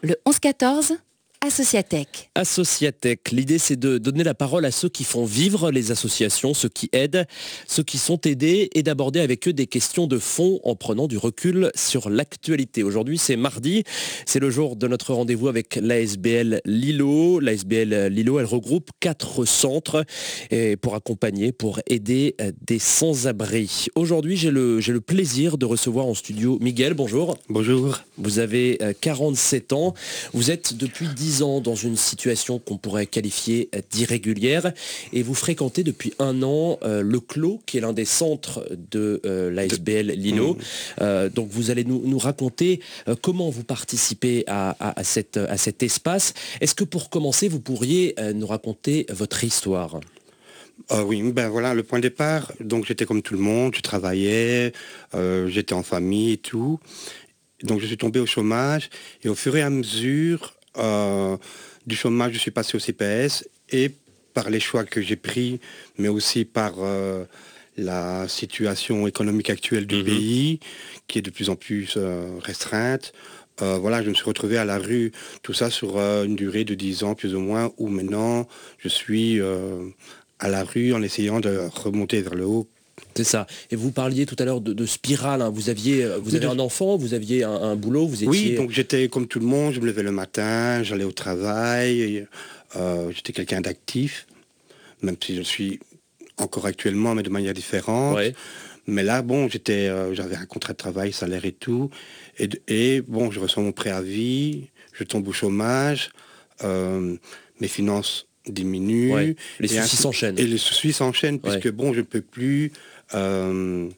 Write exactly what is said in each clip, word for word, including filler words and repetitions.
Le onze quatorze, Associatech. Associatech, l'idée c'est de donner la parole à ceux qui font vivre les associations, ceux qui aident, ceux qui sont aidés et d'aborder avec eux des questions de fond en prenant du recul sur l'actualité. Aujourd'hui c'est mardi, c'est le jour de notre rendez-vous avec l'A S B L Lilo. L'A S B L Lilo, elle regroupe quatre centres et pour accompagner, pour aider des sans-abri. Aujourd'hui j'ai le, j'ai le plaisir de recevoir en studio Miguel, bonjour. Bonjour. Vous avez quarante-sept ans, vous êtes depuis dix ans dans une situation qu'on pourrait qualifier d'irrégulière et vous fréquentez depuis un an euh, le Clos, qui est l'un des centres de euh, l'A S B L Lilo. Mmh. Euh, donc vous allez nous, nous raconter euh, comment vous participez à, à, à, cette, à cet espace. Est-ce que pour commencer, vous pourriez euh, nous raconter votre histoire ? Euh, oui, ben voilà, le point de départ, donc j'étais comme tout le monde, je travaillais, euh, j'étais en famille et tout. Donc je suis tombé au chômage et au fur et à mesure euh, du chômage, je suis passé au C P S et par les choix que j'ai pris, mais aussi par euh, la situation économique actuelle du mmh. pays, qui est de plus en plus euh, restreinte, euh, voilà, je me suis retrouvé à la rue, tout ça sur euh, une durée de dix ans plus ou moins, où maintenant je suis euh, à la rue en essayant de remonter vers le haut. C'est ça. Et vous parliez tout à l'heure de, de spirale. Hein. Vous aviez, vous avez un enfant, vous aviez un, un boulot, vous étiez... Oui, donc j'étais comme tout le monde. Je me levais le matin, j'allais au travail. Euh, j'étais quelqu'un d'actif, même si je suis encore actuellement, mais de manière différente. Ouais. Mais là, bon, j'étais, euh, j'avais un contrat de travail, salaire et tout. Et, et bon, je reçois mon préavis, je tombe au chômage, euh, mes finances diminuent. Ouais. Les soucis s'enchaînent. Et les soucis s'enchaînent, puisque ouais. bon, je ne peux plus... Euh,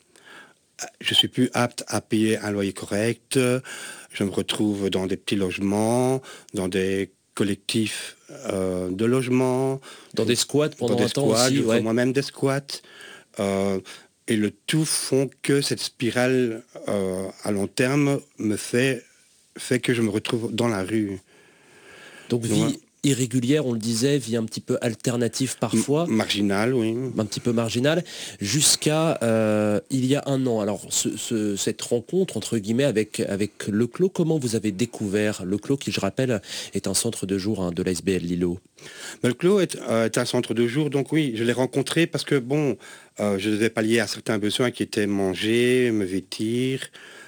je suis plus apte à payer un loyer correct. Je me retrouve dans des petits logements, dans des collectifs euh, de logements. Dans des squats pendant dans des un squats, temps aussi. Ouais. Moi-même des squats. Euh, et le tout font que cette spirale euh, à long terme me fait, fait que je me retrouve dans la rue. Donc, vie... Donc, irrégulière, on le disait, vie un petit peu alternative parfois. Marginale, oui. Un petit peu marginale, jusqu'à euh, il y a un an. Alors, ce, ce, cette rencontre, entre guillemets, avec, avec le Clos, comment vous avez découvert le Clos, qui, je rappelle, est un centre de jour hein, de l'A S B L Lilo? Le Clos est, euh, est un centre de jour, donc oui, je l'ai rencontré parce que, bon, euh, je devais pallier à certains besoins qui étaient manger, me vêtir,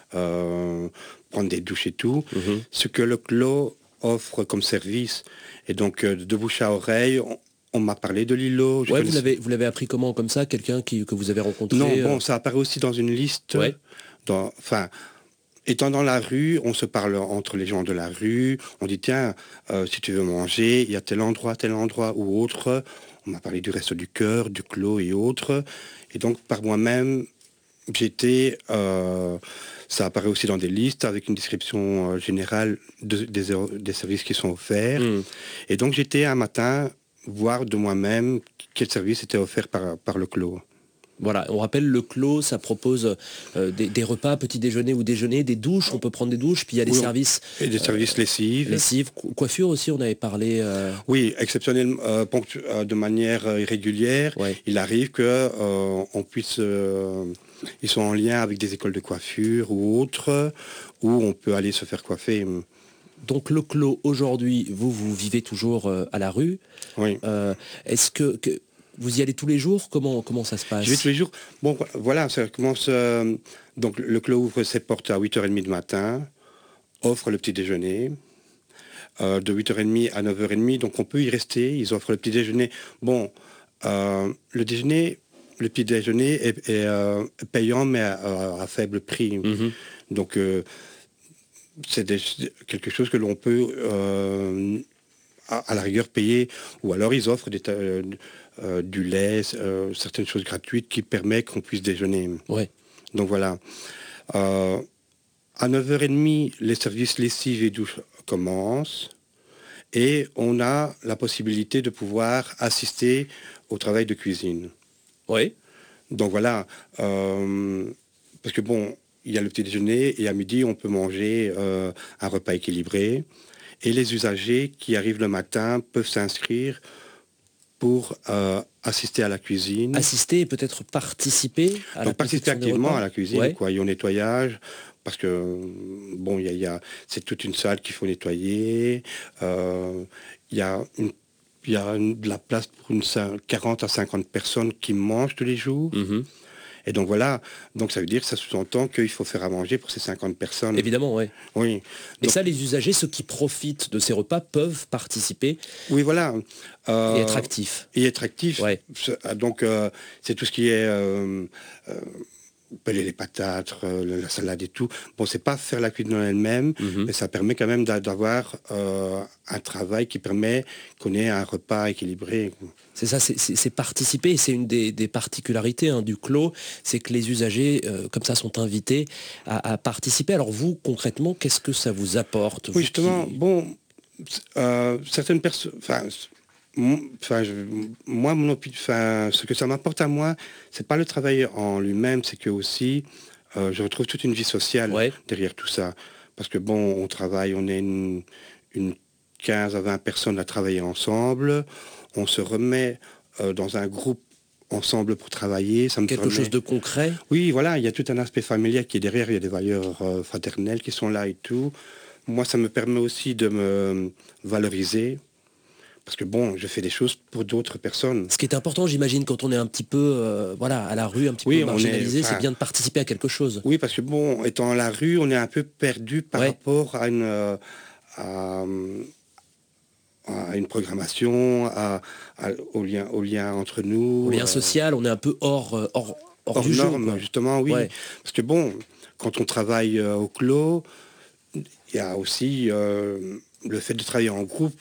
euh, prendre des douches et tout. Mm-hmm. Ce que le Clos offre comme service. Et donc, euh, de bouche à oreille, on, on m'a parlé de Lilo. Ouais, vous l'avez, vous l'avez appris comment, comme ça, quelqu'un qui, que vous avez rencontré? Non, euh... bon, ça apparaît aussi dans une liste. Ouais. Dans, enfin, étant dans la rue, on se parle entre les gens de la rue. On dit, tiens, euh, si tu veux manger, il y a tel endroit, tel endroit ou autre. On m'a parlé du Resto du Cœur, du Clos et autres. Et donc, par moi-même, j'étais... Euh, ça apparaît aussi dans des listes avec une description euh, générale de, des, des services qui sont offerts. Mmh. Et donc j'étais un matin voir de moi-même quel service était offert par, par le Clos. Voilà, on rappelle le Clos, ça propose euh, des, des repas, petit déjeuner ou déjeuner, des douches, on peut prendre des douches, puis il y a des oui, services... Et des services euh, lessives. Lessives, coiffure aussi, on avait parlé... Euh... Oui, exceptionnellement, euh, ponctu- euh, de manière euh, irrégulière, ouais. Il arrive qu'on euh, puisse... Euh, ils sont en lien avec des écoles de coiffure ou autres, où on peut aller se faire coiffer. Donc le Clos, aujourd'hui, vous, vous vivez toujours euh, à la rue. Oui. Euh, est-ce que... que... Vous y allez tous les jours? Comment, comment ça se passe? Je vais tous les jours. Bon, voilà, ça commence... Euh, donc, le Clos ouvre ses portes à huit heures trente du matin, offre le petit déjeuner. Euh, de huit heures trente à neuf heures trente, donc on peut y rester. Ils offrent le petit déjeuner. Bon, euh, le déjeuner... Le petit déjeuner est, est euh, payant, mais à, à faible prix. Mm-hmm. Donc, euh, c'est des, quelque chose que l'on peut, euh, à, à la rigueur, payer. Ou alors, ils offrent des, euh, euh, du lait, euh, certaines choses gratuites qui permettent qu'on puisse déjeuner. Ouais. Donc, voilà. Euh, à neuf heures trente, les services lessives et douches commencent. Et on a la possibilité de pouvoir assister au travail de cuisine. Oui. Donc voilà, euh, parce que bon, il y a le petit déjeuner et à midi, on peut manger euh, un repas équilibré. Et les usagers qui arrivent le matin peuvent s'inscrire pour euh, assister à la cuisine. Assister et peut-être participer à Donc la participer activement à la cuisine, ouais. quoi, et au nettoyage, parce que bon, il y a, il y a- c'est toute une salle qu'il faut nettoyer. euh, Il y a, une, il y a une- de la place pour une cin- quarante à cinquante personnes qui mangent tous les jours. Mhm. Et donc voilà, donc ça veut dire que ça sous-entend qu'il faut faire à manger pour ces cinquante personnes. Évidemment, ouais. Oui. Et Donc, ça, les usagers, ceux qui profitent de ces repas, peuvent participer oui, voilà. Euh, et être actifs. Et être actif. Ouais. C'est- Donc, euh, c'est tout ce qui est euh, euh, peler les patates, euh, la salade et tout. Bon, c'est pas faire la cuisine en elle-même, Mhm. mais ça permet quand même d'a- d'avoir euh, un travail qui permet qu'on ait un repas équilibré. C'est ça, c'est- c'est c'est participer, et c'est une des, des particularités hein, du clos, c'est que les usagers, euh, comme ça, sont invités à, à participer. Alors vous, concrètement, qu'est-ce que ça vous apporte vous Oui, justement, qui- bon, euh, certaines personnes, enfin, mon- enfin, je- moi, mon opi- enfin, ce que ça m'apporte à moi, c'est pas le travail en lui-même, c'est que aussi, euh, je retrouve toute une vie sociale Ouais. derrière tout ça. Parce que bon, on travaille, on est une, une quinze à vingt personnes à travailler ensemble, on se remet euh, dans un groupe ensemble pour travailler. Ça me Quelque permet- chose de concret? Oui, voilà, il y a tout un aspect familial qui est derrière, il y a des valeurs euh, fraternelles qui sont là et tout. Moi, ça me permet aussi de me valoriser, parce que bon, je fais des choses pour d'autres personnes. Ce qui est important, j'imagine, quand on est un petit peu euh, voilà, à la rue, un petit Oui, peu on est- marginalisé, enfin, c'est bien de participer à quelque chose. Oui, parce que bon, étant à la rue, on est un peu perdu par Ouais. rapport à une, euh, à, à une programmation, à, à- au, lien, au lien entre nous. Au lien euh, social, on est un peu hors, euh, hors, hors hors du jeu, norme, quoi. justement, oui. Ouais. Parce que bon, quand on travaille euh, au clos, il y a aussi euh, le fait de travailler en groupe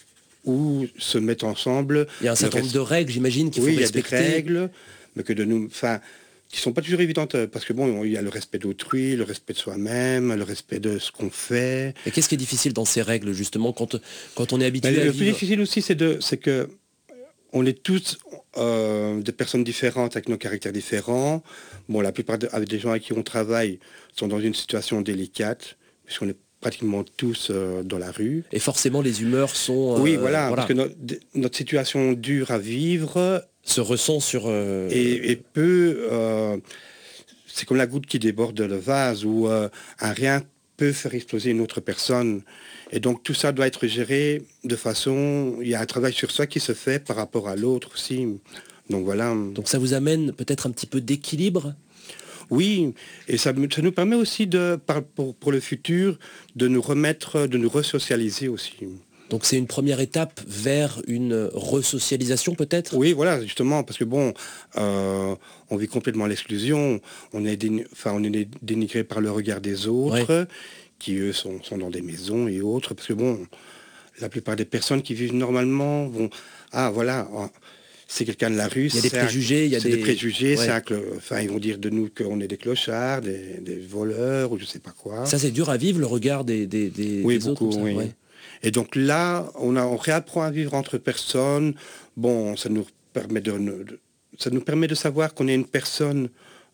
ou se mettre ensemble. Il y a un certain Le nombre de règles, j'imagine, qu'il Oui, faut il y a des respecter. règles, mais que de nous, enfin, qui sont pas toujours évidentes, euh, parce que bon, il y a le respect d'autrui, le respect de soi-même, le respect de ce qu'on fait. Et qu'est-ce qui est difficile dans ces règles, justement, quand, quand on est habitué Mais à le plus vivre... difficile aussi, c'est de, c'est que on est tous euh, des personnes différentes avec nos caractères différents. Bon, la plupart de- avec des gens avec qui on travaille sont dans une situation délicate, puisqu'on est pratiquement tous euh, dans la rue. Et forcément, les humeurs sont... Oui, euh, voilà, parce que notre, notre situation dure à vivre se ressent sur... euh, et, et peut... euh, c'est comme la goutte qui déborde le vase, où euh, un rien peut faire exploser une autre personne. Et donc tout ça doit être géré de façon... Il y a un travail sur soi qui se fait par rapport à l'autre aussi. Donc voilà. Donc ça vous amène peut-être un petit peu d'équilibre? Oui, et ça, me- ça nous permet aussi, de, par- pour, pour le futur, de nous remettre, de nous resocialiser aussi. Donc c'est une première étape vers une resocialisation peut-être? Oui, voilà, justement, parce que bon, euh, on vit complètement l'exclusion, on est, déni- enfin, on est dénigré par le regard des autres, qui eux sont, sont dans des maisons et autres, parce que bon, la plupart des personnes qui vivent normalement vont, ah voilà, c'est quelqu'un de la rue, Il y a des c'est un- préjugés, il y a c'est des... des préjugés, Ouais. c'est un clo- enfin ils vont dire de nous qu'on est des clochards, des, des voleurs ou je sais pas quoi. Ça c'est dur à vivre, le regard des, des, des, Oui, des autres beaucoup, comme ça, oui. ouais. Et donc là, on, a, on réapprend à vivre entre personnes. Bon, ça nous permet de, de- ça nous permet de savoir qu'on est une personne,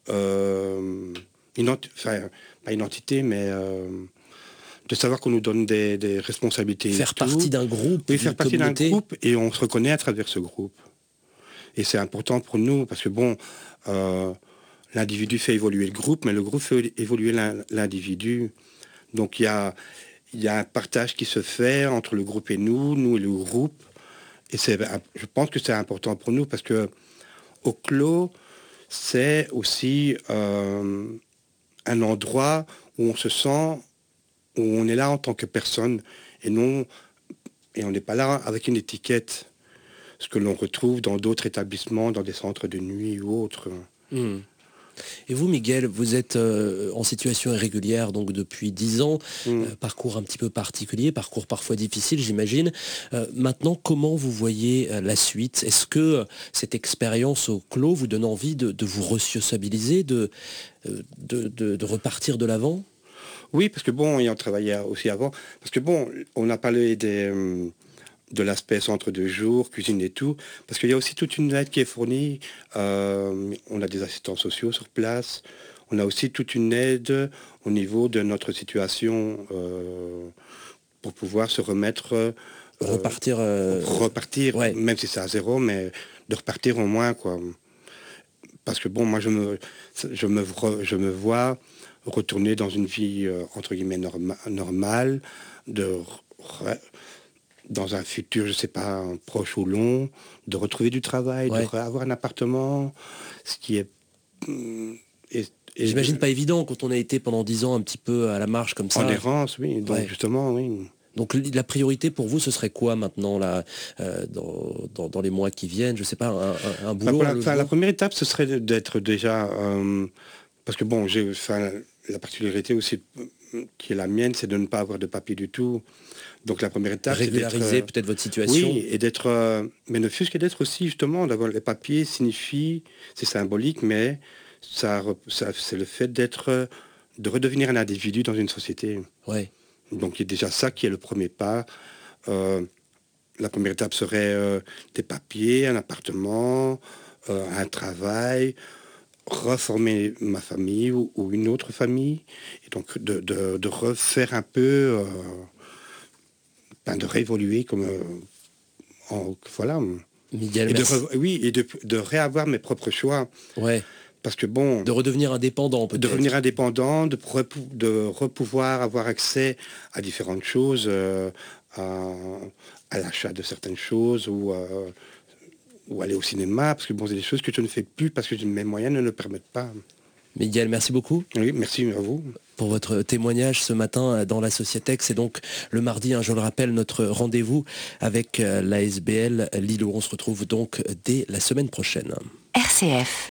euh, une enti- enfin, pas une entité, mais euh, de savoir qu'on nous donne des, des responsabilités. et Faire tout. partie d'un groupe, Oui, d'une faire partie d'un communauté. groupe, et on se reconnaît à travers ce groupe. Et c'est important pour nous, parce que bon, euh, l'individu fait évoluer le groupe, mais le groupe fait évoluer l'in- l'individu. Donc il y a, il y a un partage qui se fait entre le groupe et nous, nous et le groupe. Et c'est, je pense que c'est important pour nous, parce que au clos, c'est aussi euh, un endroit où on se sent, où on est là en tant que personne, et non, et on n'est pas là avec une étiquette, ce que l'on retrouve dans d'autres établissements, dans des centres de nuit ou autres. Hmm. Et vous, Miguel, vous êtes euh, en situation irrégulière donc depuis dix ans, Mm. euh, parcours un petit peu particulier, parcours parfois difficile, j'imagine. Euh, maintenant, comment vous voyez euh, la suite? Est-ce que euh, cette expérience au clos vous donne envie de, de vous resociabiliser, de, euh, de, de- de repartir de l'avant? Oui, parce que bon, ayant travaillé aussi avant, parce que bon, on a parlé des, euh, de l'aspect centre de jour, cuisine et tout, parce qu'il y a aussi toute une aide qui est fournie. Euh, on a des assistants sociaux sur place, on a aussi toute une aide au niveau de notre situation euh, pour pouvoir se remettre, euh, Repartir euh, repartir, ouais. même si c'est à zéro, mais de repartir au moins, quoi. Parce que bon, moi je me, je me, je me vois retourner dans une vie, euh, entre guillemets, norma- normale, de re- dans un futur, je sais pas, proche ou long, de retrouver du travail, Ouais. de avoir un appartement, ce qui est... hum, et- et- J'imagine pas évident quand on a été pendant dix ans un petit peu à la marge comme ça. En errance, oui. Donc Ouais. justement, oui. Donc li- la priorité pour vous, ce serait quoi maintenant là, euh, dans, dans- dans les mois qui viennent? Je sais pas, un, un- un Enfin, boulot, pour la, un enfin, la logement. première étape, ce serait de- d'être déjà... euh, parce que bon, j'ai, enfin, la particularité aussi euh, qui est la mienne, c'est de ne pas avoir de papier du tout. Donc la première étape, c'est d'être... Régulariser euh, peut-être votre situation. Oui, et d'être... euh, mais ne fût-ce que d'être aussi, justement, d'avoir les papiers signifie, c'est symbolique, mais ça, re- ça, c'est le fait d'être... euh, de redevenir un individu dans une société. Ouais. Donc il y a déjà ça qui est le premier pas. Euh, la première étape serait euh, des papiers, un appartement, euh, un travail, reformer ma famille ou, ou une autre famille, et donc de, de- de refaire un peu, euh, ben, de réévoluer comme... euh, en- voilà. Miguel, Et de, merci. re- oui, et de, de réavoir mes propres choix. Ouais. Parce que bon... De redevenir indépendant peut-être. de revenir indépendant, de, repou- de repouvoir avoir accès à différentes choses, euh, à, à l'achat de certaines choses ou, euh, ou aller au cinéma, parce que bon, c'est des choses que je ne fais plus parce que mes moyens ne le permettent pas. Miguel, merci beaucoup Oui, merci à vous. pour votre témoignage ce matin dans la Sociétech. C'est donc le mardi, hein, je le rappelle, notre rendez-vous avec euh, l'A S B L Lille où on se retrouve donc dès la semaine prochaine. R C F.